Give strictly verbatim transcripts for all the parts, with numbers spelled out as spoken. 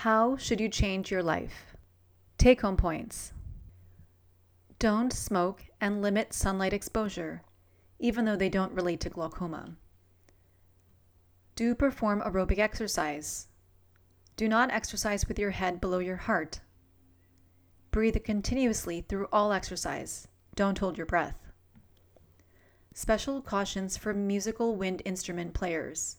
How should you change your life? Take-home points. Don't smoke and limit sunlight exposure, even though they don't relate to glaucoma. Do perform aerobic exercise. Do not exercise with your head below your heart. Breathe continuously through all exercise. Don't hold your breath. Special cautions for musical wind instrument players.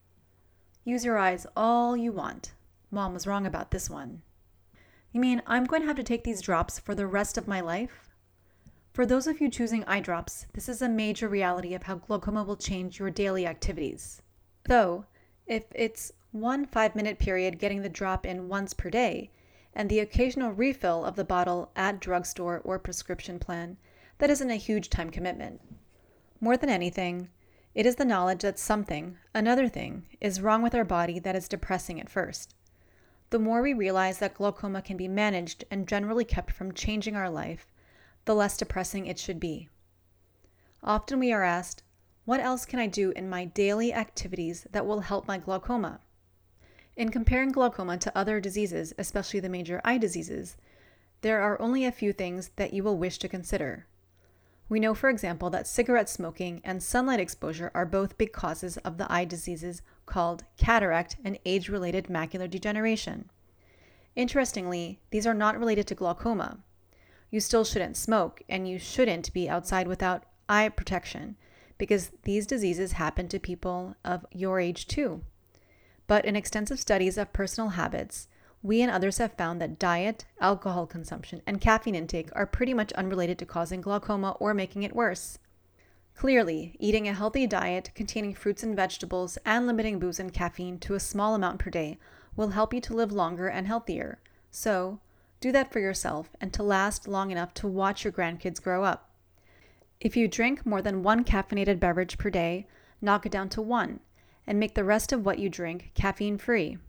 Use your eyes all you want. Mom was wrong about this one. You mean I'm going to have to take these drops for the rest of my life? For those of you choosing eye drops, this is a major reality of how glaucoma will change your daily activities. Though, if it's one five-minute period getting the drop in once per day, and the occasional refill of the bottle at drugstore or prescription plan, that isn't a huge time commitment. More than anything, it is the knowledge that something, another thing, is wrong with our body that is depressing at first. The more we realize that glaucoma can be managed and generally kept from changing our life, the less depressing it should be. Often we are asked, what else can I do in my daily activities that will help my glaucoma? In comparing glaucoma to other diseases, especially the major eye diseases, there are only a few things that you will wish to consider. We know, for example, that cigarette smoking and sunlight exposure are both big causes of the eye diseases called cataract and age-related macular degeneration. Interestingly, these are not related to glaucoma. You still shouldn't smoke, and you shouldn't be outside without eye protection, because these diseases happen to people of your age too. But in extensive studies of personal habits, we and others have found that diet, alcohol consumption, and caffeine intake are pretty much unrelated to causing glaucoma or making it worse. Clearly, eating a healthy diet containing fruits and vegetables and limiting booze and caffeine to a small amount per day will help you to live longer and healthier. So, do that for yourself and to last long enough to watch your grandkids grow up. If you drink more than one caffeinated beverage per day, knock it down to one, and make the rest of what you drink caffeine-free.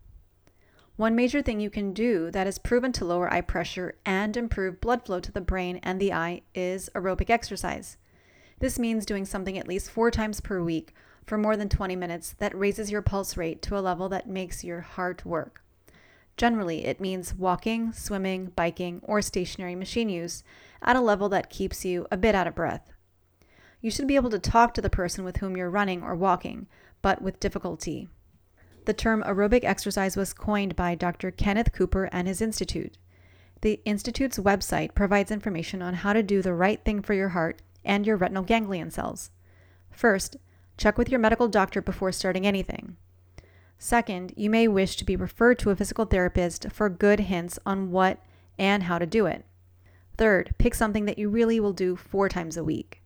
One major thing you can do that is proven to lower eye pressure and improve blood flow to the brain and the eye is aerobic exercise. This means doing something at least four times per week for more than twenty minutes that raises your pulse rate to a level that makes your heart work. Generally, it means walking, swimming, biking, or stationary machine use at a level that keeps you a bit out of breath. You should be able to talk to the person with whom you're running or walking, but with difficulty. The term aerobic exercise was coined by Doctor Kenneth Cooper and his institute. The institute's website provides information on how to do the right thing for your heart and your retinal ganglion cells. First, check with your medical doctor before starting anything. Second, you may wish to be referred to a physical therapist for good hints on what and how to do it. Third, pick something that you really will do four times a week.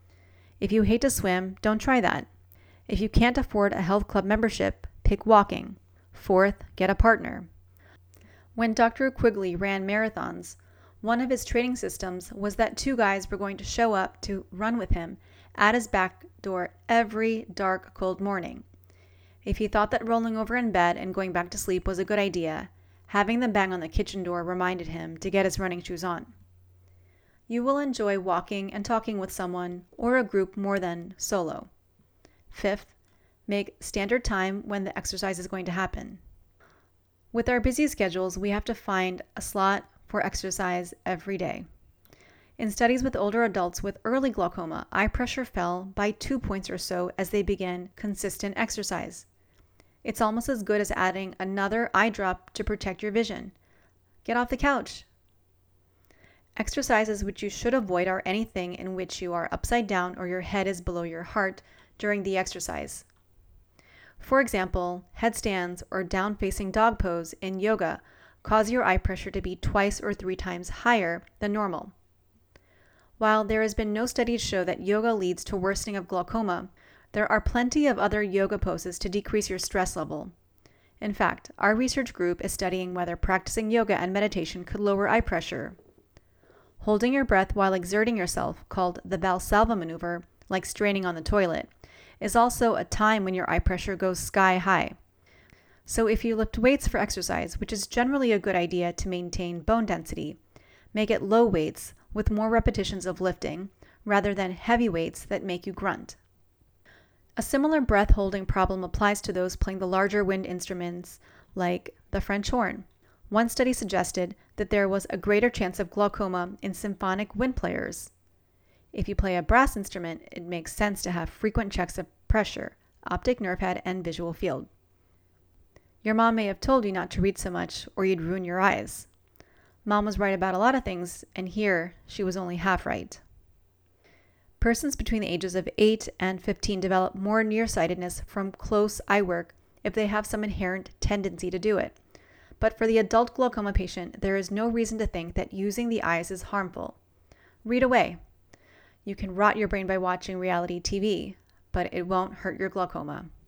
If you hate to swim, don't try that. If you can't afford a health club membership, pick walking. Fourth, get a partner. When Doctor Quigley ran marathons, one of his training systems was that two guys were going to show up to run with him at his back door every dark, cold morning. If he thought that rolling over in bed and going back to sleep was a good idea, having them bang on the kitchen door reminded him to get his running shoes on. You will enjoy walking and talking with someone or a group more than solo. Fifth, make standard time when the exercise is going to happen. With our busy schedules, we have to find a slot for exercise every day. In studies with older adults with early glaucoma, eye pressure fell by two points or so as they began consistent exercise. It's almost as good as adding another eye drop to protect your vision. Get off the couch. Exercises which you should avoid are anything in which you are upside down or your head is below your heart during the exercise. For example, headstands or down-facing dog pose in yoga cause your eye pressure to be twice or three times higher than normal. While there has been no study to show that yoga leads to worsening of glaucoma, there are plenty of other yoga poses to decrease your stress level. In fact, our research group is studying whether practicing yoga and meditation could lower eye pressure. Holding your breath while exerting yourself, called the Valsalva maneuver, like straining on the toilet, is also a time when your eye pressure goes sky high. So if you lift weights for exercise, which is generally a good idea to maintain bone density, make it low weights with more repetitions of lifting, rather than heavy weights that make you grunt. A similar breath-holding problem applies to those playing the larger wind instruments like the French horn. One study suggested that there was a greater chance of glaucoma in symphonic wind players. If you play a brass instrument, it makes sense to have frequent checks of pressure, optic nerve head, and visual field. Your mom may have told you not to read so much or you'd ruin your eyes. Mom was right about a lot of things, and here she was only half right. Persons between the ages of eight and fifteen develop more nearsightedness from close eye work if they have some inherent tendency to do it. But for the adult glaucoma patient, there is no reason to think that using the eyes is harmful. Read away. You can rot your brain by watching reality T V, but it won't hurt your glaucoma.